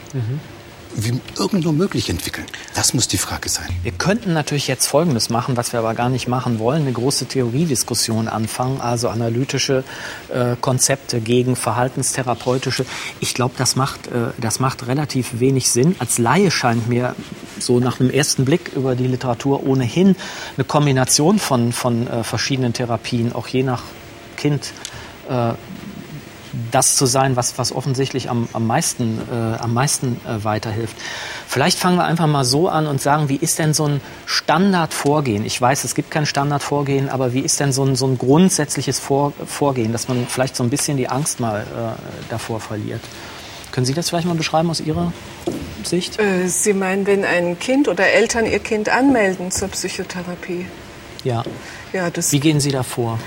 wie irgend nur möglich entwickeln? Das muss die Frage sein. Wir könnten natürlich jetzt Folgendes machen, was wir aber gar nicht machen wollen, eine große Theoriediskussion anfangen, also analytische Konzepte gegen verhaltenstherapeutische. Ich glaube, das macht relativ wenig Sinn. Als Laie scheint mir so nach einem ersten Blick über die Literatur ohnehin eine Kombination von verschiedenen Therapien, auch je nach Kind, das zu sein, was offensichtlich am meisten weiterhilft. Vielleicht fangen wir einfach mal so an und sagen, wie ist denn so ein Standardvorgehen? Ich weiß, es gibt kein Standardvorgehen, aber wie ist denn so ein grundsätzliches Vorgehen, dass man vielleicht so ein bisschen die Angst mal davor verliert? Können Sie das vielleicht mal beschreiben aus Ihrer Sicht? Sie meinen, wenn ein Kind oder Eltern ihr Kind anmelden zur Psychotherapie? Ja. Ja, wie gehen Sie da vor?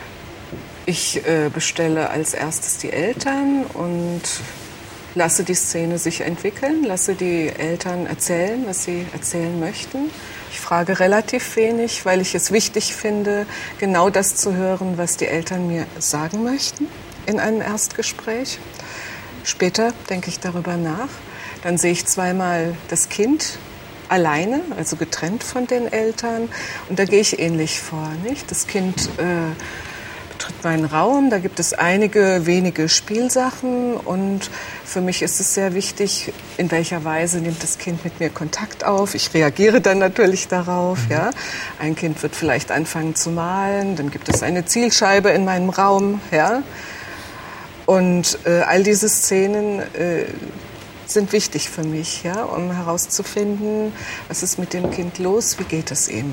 Ich bestelle als erstes die Eltern und lasse die Szene sich entwickeln, lasse die Eltern erzählen, was sie erzählen möchten. Ich frage relativ wenig, weil ich es wichtig finde, genau das zu hören, was die Eltern mir sagen möchten in einem Erstgespräch. Später denke ich darüber nach. Dann sehe ich zweimal das Kind alleine, also getrennt von den Eltern. Und da gehe ich ähnlich vor, nicht? Das Kind betritt meinen Raum, da gibt es einige wenige Spielsachen. Und für mich ist es sehr wichtig, in welcher Weise nimmt das Kind mit mir Kontakt auf. Ich reagiere dann natürlich darauf. Ja? Ein Kind wird vielleicht anfangen zu malen, dann gibt es eine Zielscheibe in meinem Raum. Ja? Und all diese Szenen sind wichtig für mich, ja, um herauszufinden, was ist mit dem Kind los, wie geht es ihm.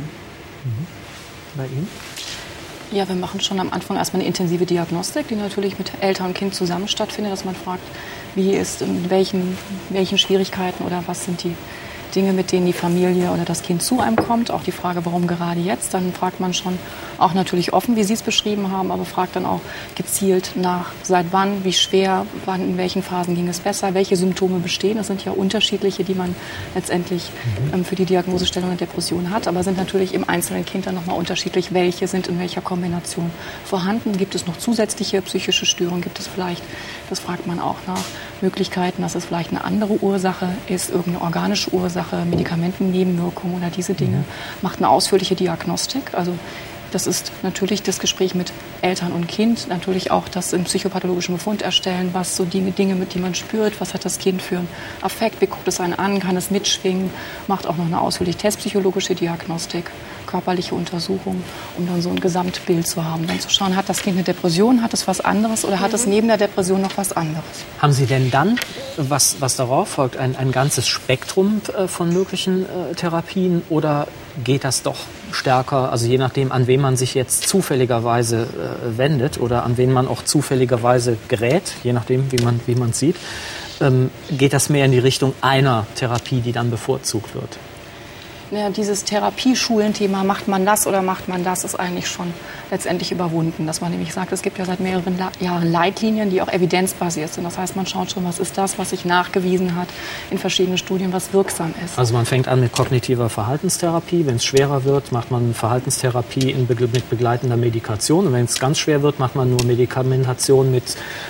Bei Ihnen? Ja, wir machen schon am Anfang erstmal eine intensive Diagnostik, die natürlich mit Eltern und Kind zusammen stattfindet, dass man fragt, wie ist, in welchen Schwierigkeiten oder was sind die Dinge, mit denen die Familie oder das Kind zu einem kommt. Auch die Frage, warum gerade jetzt. Dann fragt man schon auch natürlich offen, wie Sie es beschrieben haben, aber fragt dann auch gezielt nach, seit wann, wie schwer, wann, in welchen Phasen ging es besser, welche Symptome bestehen. Das sind ja unterschiedliche, die man letztendlich für die Diagnosestellung der Depression hat, aber sind natürlich im einzelnen Kind dann nochmal unterschiedlich, welche sind in welcher Kombination vorhanden. Gibt es noch zusätzliche psychische Störungen? Gibt es vielleicht, das fragt man auch nach, Möglichkeiten, dass es vielleicht eine andere Ursache ist, irgendeine organische Ursache, Medikamentennebenwirkungen oder diese Dinge. Macht eine ausführliche Diagnostik. Also das ist natürlich das Gespräch mit Eltern und Kind, natürlich auch das im psychopathologischen Befund erstellen, was so Dinge, mit die man spürt, was hat das Kind für einen Affekt, wie guckt es einen an, kann es mitschwingen, macht auch noch eine ausführliche testpsychologische Diagnostik, körperliche Untersuchung, um dann so ein Gesamtbild zu haben, dann zu schauen, hat das Kind eine Depression, hat es was anderes oder hat es neben der Depression noch was anderes. Haben Sie denn dann, was darauf folgt, ein ganzes Spektrum von möglichen Therapien oder geht das doch stärker, also je nachdem, an wen man sich jetzt zufälligerweise wendet oder an wen man auch zufälligerweise gerät, je nachdem, wie man sieht, geht das mehr in die Richtung einer Therapie, die dann bevorzugt wird? Ja, dieses Therapieschulenthema, macht man das oder macht man das, ist eigentlich schon letztendlich überwunden. Dass man nämlich sagt, es gibt ja seit mehreren Jahren Leitlinien, die auch evidenzbasiert sind. Das heißt, man schaut schon, was ist das, was sich nachgewiesen hat in verschiedenen Studien, was wirksam ist. Also man fängt an mit kognitiver Verhaltenstherapie. Wenn es schwerer wird, macht man Verhaltenstherapie mit begleitender Medikation. Und wenn es ganz schwer wird, macht man nur Medikamentation mit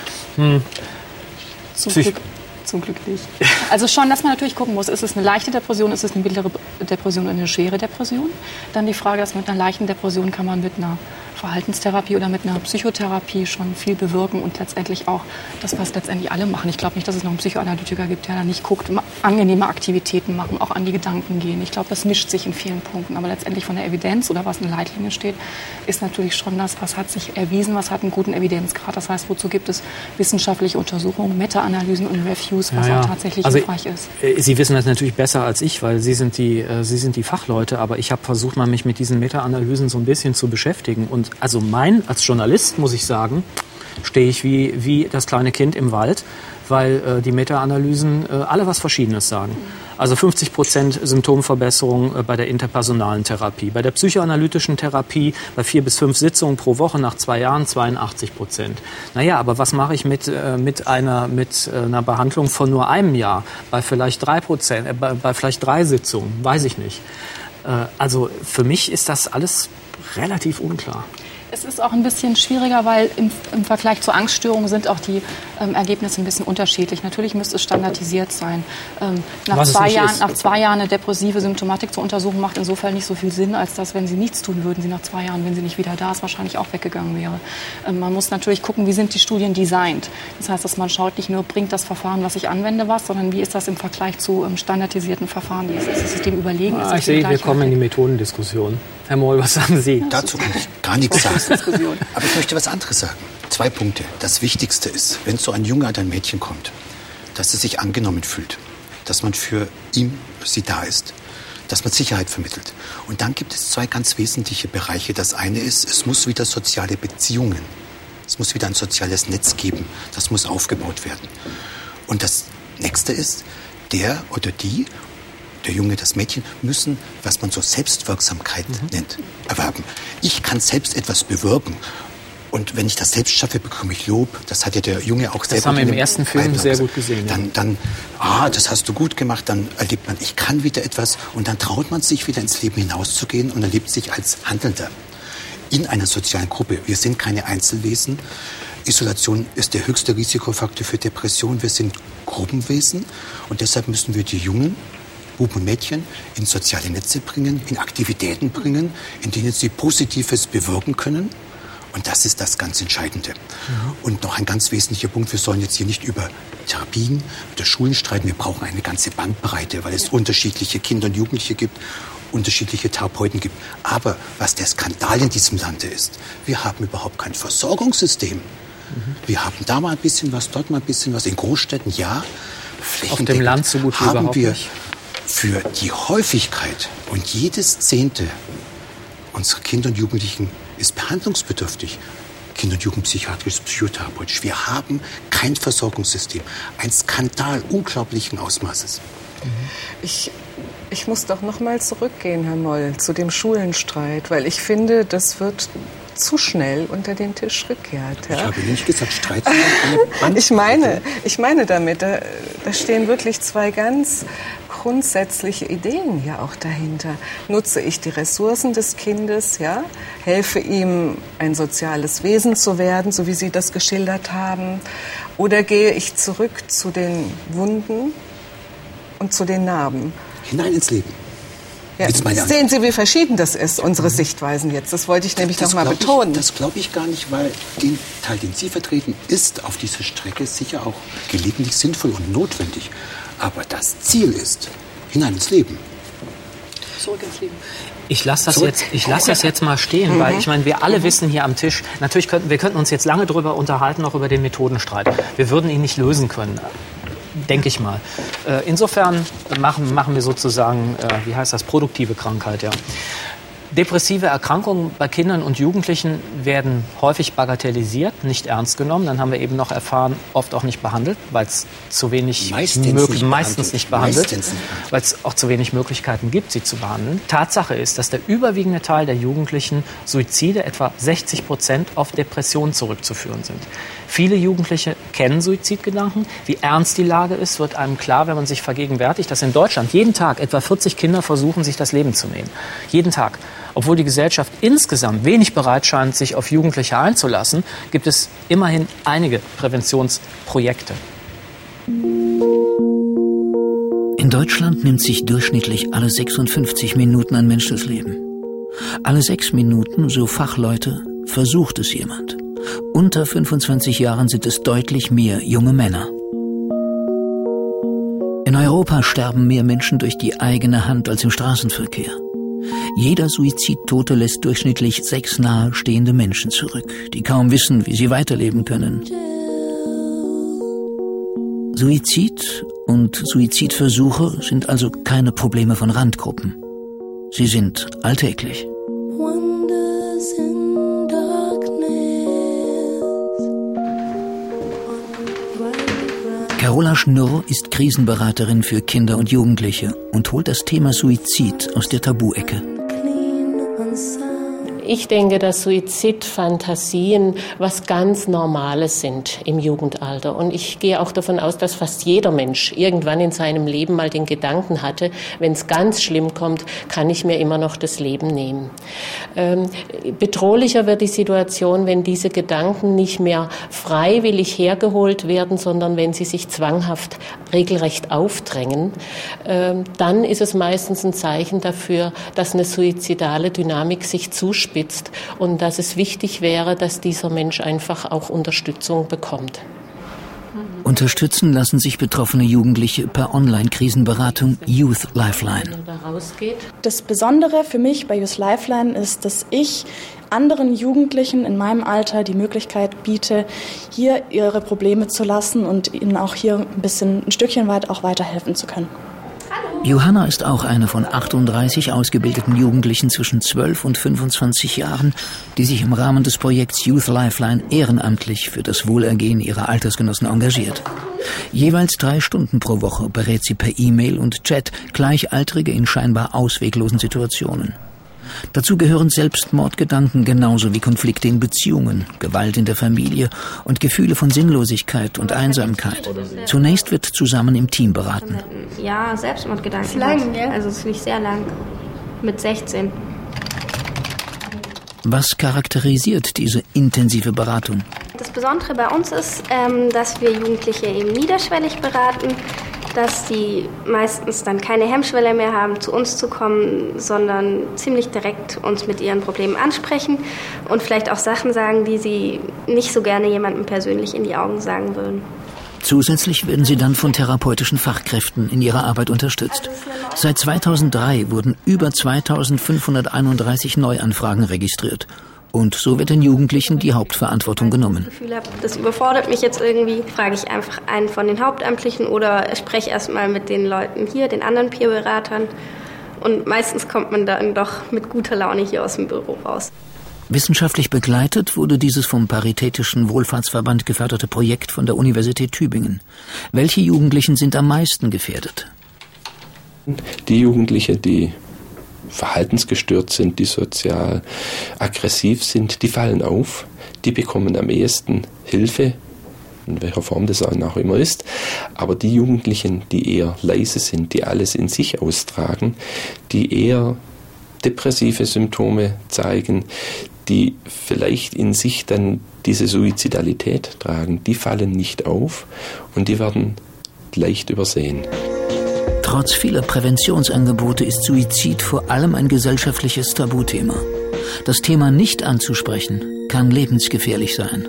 Zum Glück nicht. Also schon, dass man natürlich gucken muss, ist es eine leichte Depression, ist es eine mittlere Depression oder eine schwere Depression? Dann die Frage, dass mit einer leichten Depression kann man mit einer Verhaltenstherapie oder mit einer Psychotherapie schon viel bewirken und letztendlich auch das, was letztendlich alle machen. Ich glaube nicht, dass es noch einen Psychoanalytiker gibt, der da nicht guckt, angenehme Aktivitäten machen, auch an die Gedanken gehen. Ich glaube, das mischt sich in vielen Punkten. Aber letztendlich von der Evidenz oder was in Leitlinien steht, ist natürlich schon das, was hat sich erwiesen, was hat einen guten Evidenzgrad. Das heißt, wozu gibt es wissenschaftliche Untersuchungen, Meta-Analysen und Reviews, was auch tatsächlich hilfreich ist. Sie wissen das natürlich besser als ich, weil Sie sind die Fachleute, aber ich habe versucht, mich mit diesen Meta-Analysen so ein bisschen zu beschäftigen. Und also als Journalist, muss ich sagen, stehe ich wie das kleine Kind im Wald, weil die Meta-Analysen alle was Verschiedenes sagen. Also 50% Symptomverbesserung bei der interpersonalen Therapie. Bei der psychoanalytischen Therapie bei 4 bis 5 Sitzungen pro Woche nach 2 Jahren 82%. Naja, aber was mache ich mit einer Behandlung von nur einem Jahr? Bei vielleicht 3%, bei vielleicht 3 Sitzungen, weiß ich nicht. Also für mich ist das alles relativ unklar. Es ist auch ein bisschen schwieriger, weil im Vergleich zur Angststörung sind auch die Ergebnisse ein bisschen unterschiedlich. Natürlich müsste es standardisiert sein. Nach 2 Jahren eine depressive Symptomatik zu untersuchen, macht insofern nicht so viel Sinn, als dass, wenn sie nichts tun würden, sie nach 2 Jahren, wenn sie nicht wieder da ist, wahrscheinlich auch weggegangen wäre. Man muss natürlich gucken, wie sind die Studien designt. Das heißt, dass man schaut, nicht nur bringt das Verfahren, was ich anwende, was, sondern wie ist das im Vergleich zu standardisierten Verfahren. Ist das System überlegen? Ich sehe, wir kommen in die Methodendiskussion. Herr Moll, was sagen Sie? Dazu kann ich gar nichts sagen. Aber ich möchte was anderes sagen. 2 Punkte. Das Wichtigste ist, wenn so ein Junge oder ein Mädchen kommt, dass er sich angenommen fühlt, dass man für ihn, sie da ist, dass man Sicherheit vermittelt. Und dann gibt es 2 ganz wesentliche Bereiche. Das eine ist, es muss wieder soziale Beziehungen, es muss wieder ein soziales Netz geben. Das muss aufgebaut werden. Und das nächste ist, der oder die, der Junge, das Mädchen, müssen, was man so Selbstwirksamkeit nennt, erwerben. Ich kann selbst etwas bewirken. Und wenn ich das selbst schaffe, bekomme ich Lob. Das hat ja der Junge auch sehr gut. Das haben wir im ersten Film sehr gut gesehen. Dann, das hast du gut gemacht. Dann erlebt man, ich kann wieder etwas. Und dann traut man sich wieder ins Leben hinauszugehen und erlebt sich als Handelnder in einer sozialen Gruppe. Wir sind keine Einzelwesen. Isolation ist der höchste Risikofaktor für Depression. Wir sind Gruppenwesen. Und deshalb müssen wir die Jungen, Buben und Mädchen, in soziale Netze bringen, in Aktivitäten bringen, in denen sie Positives bewirken können. Und das ist das ganz Entscheidende. Und noch ein ganz wesentlicher Punkt, wir sollen jetzt hier nicht über Therapien oder Schulen streiten. Wir brauchen eine ganze Bandbreite, weil es unterschiedliche Kinder und Jugendliche gibt, unterschiedliche Therapeuten gibt. Aber was der Skandal in diesem Lande ist, wir haben überhaupt kein Versorgungssystem. Wir haben da mal ein bisschen was, dort mal ein bisschen was. In Großstädten, ja. Auf dem Land so gut wie haben wir nicht. Für die Häufigkeit und jedes 10. unserer Kinder und Jugendlichen ist behandlungsbedürftig. Kinder- und Jugendpsychiatrisch, psychotherapeutisch. Wir haben kein Versorgungssystem. Ein Skandal unglaublichen Ausmaßes. Ich muss doch noch mal zurückgehen, Herr Moll, zu dem Schulenstreit, weil ich finde, das wird zu schnell unter den Tisch gekehrt. Ja? Ich habe nicht gesagt Streit. Ich meine damit, da stehen wirklich 2 ganz grundsätzliche Ideen ja auch dahinter. Nutze ich die Ressourcen des Kindes, ja? Helfe ihm, ein soziales Wesen zu werden, so wie Sie das geschildert haben, oder gehe ich zurück zu den Wunden und zu den Narben? Hinein ins Leben. Ja, sehen Sie, wie verschieden das ist, unsere Sichtweisen jetzt. Das wollte ich nämlich noch mal betonen. Das glaube ich gar nicht, weil den Teil, den Sie vertreten, ist auf dieser Strecke sicher auch gelegentlich sinnvoll und notwendig. Aber das Ziel ist, hinein ins Leben. Zurück ins Leben. Ich lasse das jetzt mal stehen, weil ich meine, wir alle wissen hier am Tisch, natürlich könnten uns jetzt lange darüber unterhalten, auch über den Methodenstreit. Wir würden ihn nicht lösen können. Denke ich mal. Insofern machen wir sozusagen, produktive Krankheit, ja. Depressive Erkrankungen bei Kindern und Jugendlichen werden häufig bagatellisiert, nicht ernst genommen. Dann haben wir eben noch erfahren, oft auch nicht behandelt, weil es zu wenig meistens nicht behandelt, weil es auch zu wenig Möglichkeiten gibt, sie zu behandeln. Tatsache ist, dass der überwiegende Teil der Jugendlichen Suizide, etwa 60%, auf Depressionen zurückzuführen sind. Viele Jugendliche kennen Suizidgedanken. Wie ernst die Lage ist, wird einem klar, wenn man sich vergegenwärtigt, dass in Deutschland jeden Tag etwa 40 Kinder versuchen, sich das Leben zu nehmen. Jeden Tag. Obwohl die Gesellschaft insgesamt wenig bereit scheint, sich auf Jugendliche einzulassen, gibt es immerhin einige Präventionsprojekte. In Deutschland nimmt sich durchschnittlich alle 56 Minuten ein Mensch das Leben. Alle 6 Minuten, so Fachleute, versucht es jemand. Unter 25 Jahren sind es deutlich mehr junge Männer. In Europa sterben mehr Menschen durch die eigene Hand als im Straßenverkehr. Jeder Suizidtote lässt durchschnittlich 6 nahestehende Menschen zurück, die kaum wissen, wie sie weiterleben können. Suizid und Suizidversuche sind also keine Probleme von Randgruppen. Sie sind alltäglich. Carola Schnurr ist Krisenberaterin für Kinder und Jugendliche und holt das Thema Suizid aus der Tabu-Ecke. Ich denke, dass Suizidfantasien was ganz Normales sind im Jugendalter. Und ich gehe auch davon aus, dass fast jeder Mensch irgendwann in seinem Leben mal den Gedanken hatte, wenn es ganz schlimm kommt, kann ich mir immer noch das Leben nehmen. Bedrohlicher wird die Situation, wenn diese Gedanken nicht mehr freiwillig hergeholt werden, sondern wenn sie sich zwanghaft regelrecht aufdrängen. Dann ist es meistens ein Zeichen dafür, dass eine suizidale Dynamik sich zuspitzt und dass es wichtig wäre, dass dieser Mensch einfach auch Unterstützung bekommt. Unterstützen lassen sich betroffene Jugendliche per Online-Krisenberatung Youth Lifeline. Das Besondere für mich bei Youth Lifeline ist, dass ich anderen Jugendlichen in meinem Alter die Möglichkeit biete, hier ihre Probleme zu lassen und ihnen auch hier ein Stückchen weit auch weiterhelfen zu können. Johanna ist auch eine von 38 ausgebildeten Jugendlichen zwischen 12 und 25 Jahren, die sich im Rahmen des Projekts Youth Lifeline ehrenamtlich für das Wohlergehen ihrer Altersgenossen engagiert. Jeweils 3 Stunden pro Woche berät sie per E-Mail und Chat Gleichaltrige in scheinbar ausweglosen Situationen. Dazu gehören Selbstmordgedanken genauso wie Konflikte in Beziehungen, Gewalt in der Familie und Gefühle von Sinnlosigkeit und Einsamkeit. Zunächst wird zusammen im Team beraten. Ja, Selbstmordgedanken. Ist lang, ja? Also es ist nicht sehr lang. Mit 16. Was charakterisiert diese intensive Beratung? Das Besondere bei uns ist, dass wir Jugendliche eben niederschwellig beraten, dass die meistens dann keine Hemmschwelle mehr haben, zu uns zu kommen, sondern ziemlich direkt uns mit ihren Problemen ansprechen und vielleicht auch Sachen sagen, die sie nicht so gerne jemandem persönlich in die Augen sagen würden. Zusätzlich werden sie dann von therapeutischen Fachkräften in ihrer Arbeit unterstützt. Seit 2003 wurden über 2531 Neuanfragen registriert. Und so wird den Jugendlichen die Hauptverantwortung genommen. Wenn ich das Gefühl habe, das überfordert mich jetzt irgendwie, frage ich einfach einen von den Hauptamtlichen oder spreche erstmal mit den Leuten hier, den anderen Peerberatern. Und meistens kommt man dann doch mit guter Laune hier aus dem Büro raus. Wissenschaftlich begleitet wurde dieses vom Paritätischen Wohlfahrtsverband geförderte Projekt von der Universität Tübingen. Welche Jugendlichen sind am meisten gefährdet? Die Jugendlichen, die verhaltensgestört sind, die sozial aggressiv sind, die fallen auf, die bekommen am ehesten Hilfe, in welcher Form das auch immer ist. Aber die Jugendlichen, die eher leise sind, die alles in sich austragen, die eher depressive Symptome zeigen, die vielleicht in sich dann diese Suizidalität tragen, die fallen nicht auf und die werden leicht übersehen. Trotz vieler Präventionsangebote ist Suizid vor allem ein gesellschaftliches Tabuthema. Das Thema nicht anzusprechen, kann lebensgefährlich sein.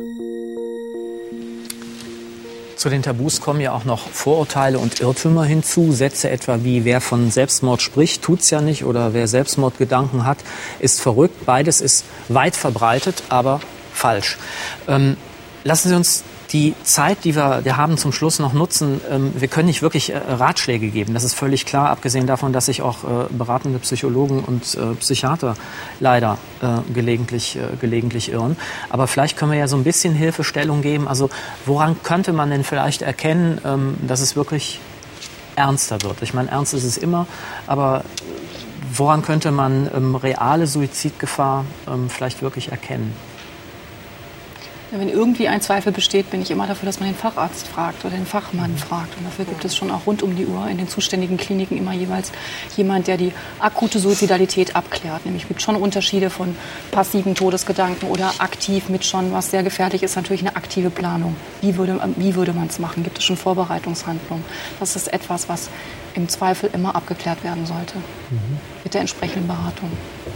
Zu den Tabus kommen ja auch noch Vorurteile und Irrtümer hinzu. Sätze etwa wie, wer von Selbstmord spricht, tut's ja nicht, oder wer Selbstmordgedanken hat, ist verrückt. Beides ist weit verbreitet, aber falsch. Lassen Sie uns die Zeit, die wir haben, zum Schluss noch nutzen. Wir können nicht wirklich Ratschläge geben. Das ist völlig klar, abgesehen davon, dass sich auch beratende Psychologen und Psychiater leider gelegentlich irren. Aber vielleicht können wir ja so ein bisschen Hilfestellung geben. Also woran könnte man denn vielleicht erkennen, dass es wirklich ernster wird? Ich meine, ernst ist es immer, aber woran könnte man reale Suizidgefahr vielleicht wirklich erkennen? Wenn irgendwie ein Zweifel besteht, bin ich immer dafür, dass man den Facharzt fragt oder den Fachmann fragt. Und dafür gibt es schon auch rund um die Uhr in den zuständigen Kliniken immer jeweils jemand, der die akute Suizidalität abklärt. Nämlich es gibt schon Unterschiede von passiven Todesgedanken oder aktiv mit schon, was sehr gefährlich ist, natürlich eine aktive Planung. Wie würde man es machen? Gibt es schon Vorbereitungshandlungen? Das ist etwas, was im Zweifel immer abgeklärt werden sollte mit der entsprechenden Beratung.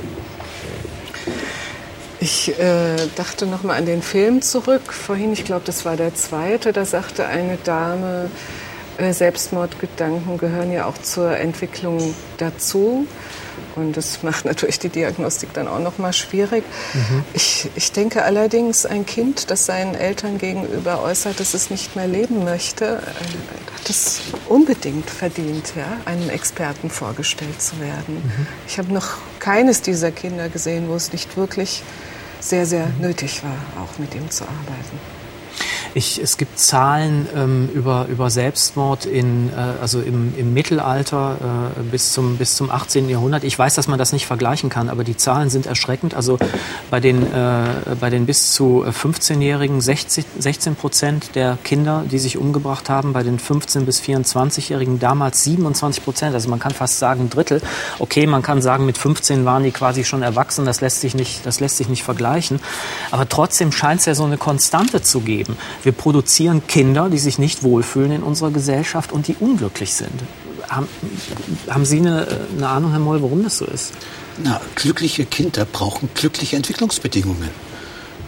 Ich dachte noch mal an den Film zurück. Vorhin, ich glaube, das war der zweite, da sagte eine Dame, Selbstmordgedanken gehören ja auch zur Entwicklung dazu. Und das macht natürlich die Diagnostik dann auch noch mal schwierig. Ich denke allerdings, ein Kind, das seinen Eltern gegenüber äußert, dass es nicht mehr leben möchte, hat es unbedingt verdient, ja, einem Experten vorgestellt zu werden. Ich habe noch keines dieser Kinder gesehen, wo es nicht wirklich sehr, sehr nötig war, auch mit ihm zu arbeiten. Es gibt Zahlen über Selbstmord also im Mittelalter bis zum 18. Jahrhundert. Ich weiß, dass man das nicht vergleichen kann, aber die Zahlen sind erschreckend. Also bei den bis zu 15-Jährigen 16% der Kinder, die sich umgebracht haben, bei den 15- bis 24-Jährigen damals 27%. Also man kann fast sagen ein Drittel. Okay, man kann sagen, mit 15 waren die quasi schon erwachsen. Das lässt sich nicht vergleichen. Aber trotzdem scheint es ja so eine Konstante zu geben. Wir produzieren Kinder, die sich nicht wohlfühlen in unserer Gesellschaft und die unglücklich sind. Haben Sie eine Ahnung, Herr Moll, warum das so ist? Glückliche Kinder brauchen glückliche Entwicklungsbedingungen.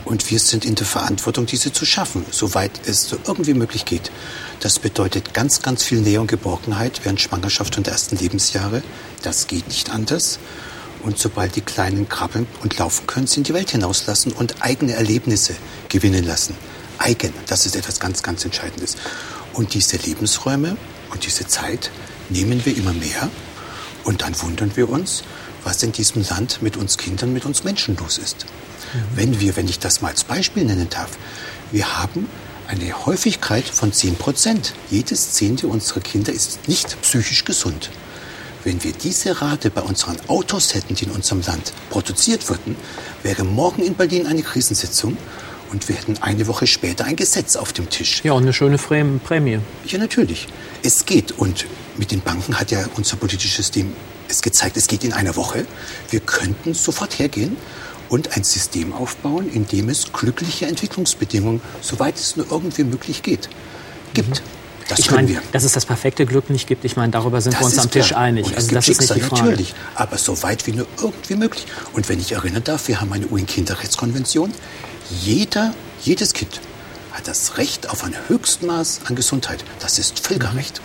Und wir sind in der Verantwortung, diese zu schaffen, soweit es so irgendwie möglich geht. Das bedeutet ganz, ganz viel Nähe und Geborgenheit während Schwangerschaft und der ersten Lebensjahre. Das geht nicht anders. Und sobald die Kleinen krabbeln und laufen können, sie in die Welt hinauslassen und eigene Erlebnisse gewinnen lassen. Eigen, das ist etwas ganz, ganz Entscheidendes. Und diese Lebensräume und diese Zeit nehmen wir immer mehr. Und dann wundern wir uns, was in diesem Land mit uns Kindern, mit uns Menschen los ist. Wenn ich das mal als Beispiel nennen darf, wir haben eine Häufigkeit von 10%. Jedes 10. unserer Kinder ist nicht psychisch gesund. Wenn wir diese Rate bei unseren Autos hätten, die in unserem Land produziert wurden, wäre morgen in Berlin eine Krisensitzung und wir hätten eine Woche später ein Gesetz auf dem Tisch. Ja, und eine schöne Prämie. Ja, natürlich. Es geht. Und mit den Banken hat ja unser politisches System es gezeigt, es geht in einer Woche. Wir könnten sofort hergehen und ein System aufbauen, in dem es glückliche Entwicklungsbedingungen, soweit es nur irgendwie möglich geht, gibt. Das können wir. Dass es das perfekte Glück nicht gibt, ich meine, darüber sind wir uns am Tisch einig. Und also das ist nicht die Frage. Natürlich, aber so weit wie nur irgendwie möglich. Und wenn ich erinnern darf, wir haben eine UN-Kinderrechtskonvention. Jedes Kind hat das Recht auf ein Höchstmaß an Gesundheit. Das ist Völkerrecht.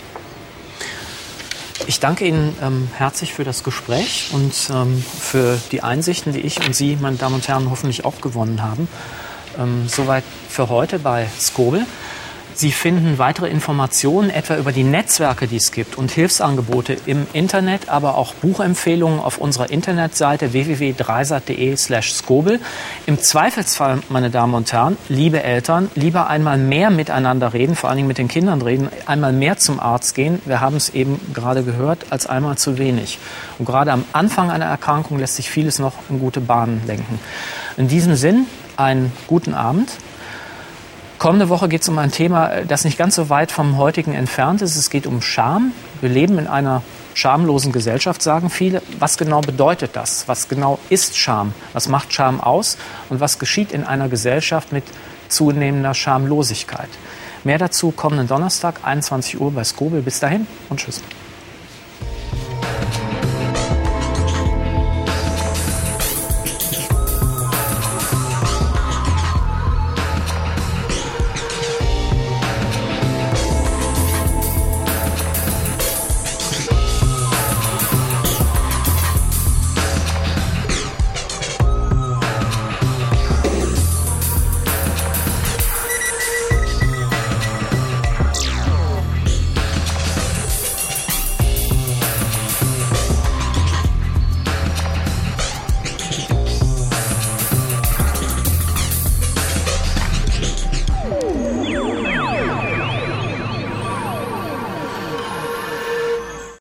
Ich danke Ihnen herzlich für das Gespräch und für die Einsichten, die ich und Sie, meine Damen und Herren, hoffentlich auch gewonnen haben. Soweit für heute bei Skobel. Sie finden weitere Informationen etwa über die Netzwerke, die es gibt und Hilfsangebote im Internet, aber auch Buchempfehlungen auf unserer Internetseite www.dreisat.de/Skobel. Im Zweifelsfall, meine Damen und Herren, liebe Eltern, lieber einmal mehr miteinander reden, vor allen Dingen mit den Kindern reden, einmal mehr zum Arzt gehen. Wir haben es eben gerade gehört, als einmal zu wenig. Und gerade am Anfang einer Erkrankung lässt sich vieles noch in gute Bahnen lenken. In diesem Sinn, einen guten Abend. Kommende Woche geht es um ein Thema, das nicht ganz so weit vom heutigen entfernt ist. Es geht um Scham. Wir leben in einer schamlosen Gesellschaft, sagen viele. Was genau bedeutet das? Was genau ist Scham? Was macht Scham aus? Und was geschieht in einer Gesellschaft mit zunehmender Schamlosigkeit? Mehr dazu kommenden Donnerstag, 21 Uhr bei Skobel. Bis dahin und tschüss.